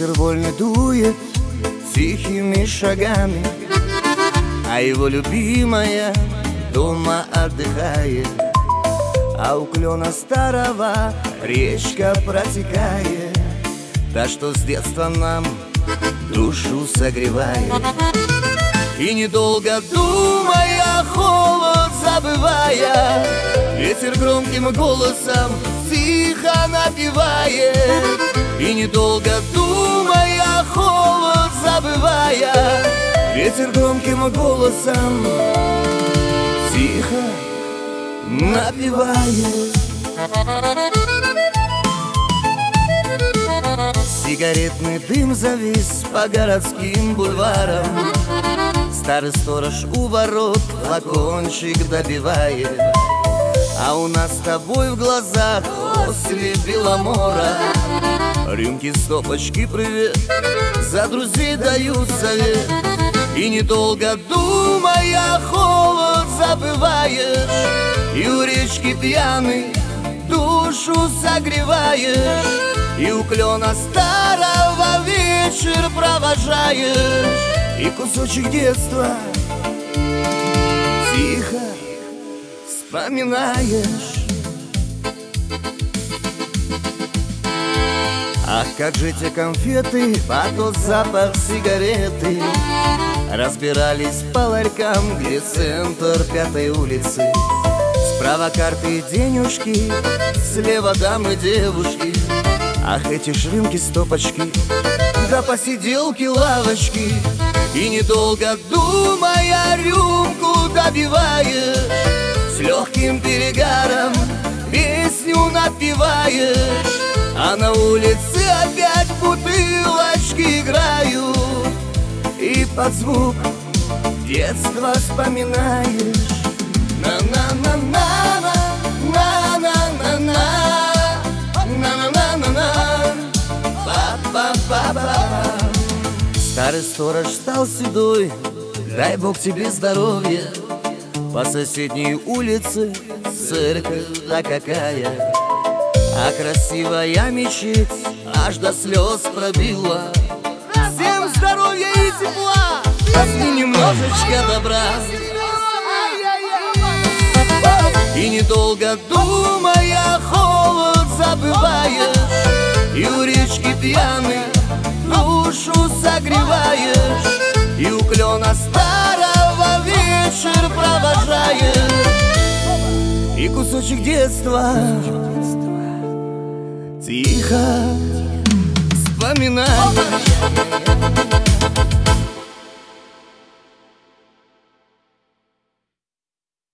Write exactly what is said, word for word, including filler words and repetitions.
Ветер вольно дует тихими шагами, а его любимая дома отдыхает. А у клена старого речка протекает, та, что с детства нам душу согревает. И недолго думая, холод забывая, ветер громким голосом тихо напевает. И недолго думая, холод забывая, ветер громким голосом тихо напевает. Сигаретный дым завис по городским бульварам, старый сторож у ворот флакончик добивает. А у нас с тобой в глазах после Беломора рюмки, стопочки, привет, за друзей дают совет. И недолго думая, холод забываешь, и у речки пьяный душу согреваешь. И у клена старого вечер провожаешь, и кусочек детства тихо вспоминаешь. Ах, как же те конфеты, а тот запах сигареты разбирались по ларькам, где центр Пятой улицы. Справа карты и денежки, слева дамы девушки. Ах, эти ж рюмки, стопочки, да посиделки, лавочки. И недолго думая, рюмку добиваешь, с легким перегаром песню напеваешь. А на улице опять бутылочки играют, и под звук детства вспоминаешь. На-на-на-на-на, на-на-на-на, на-на-на-на-на, па-па-па-па. Старый сторож стал седой, дай Бог тебе здоровья. По соседней улице церковь да какая, а красивая мечеть аж до слез пробила. Всем здоровья и тепла, возьми немножечко добра. И недолго думая, холод забываешь, и у речки пьяный душу согреваешь. И у клена старого вечер провожаешь, и кусочек детства тихо вспоминаешь.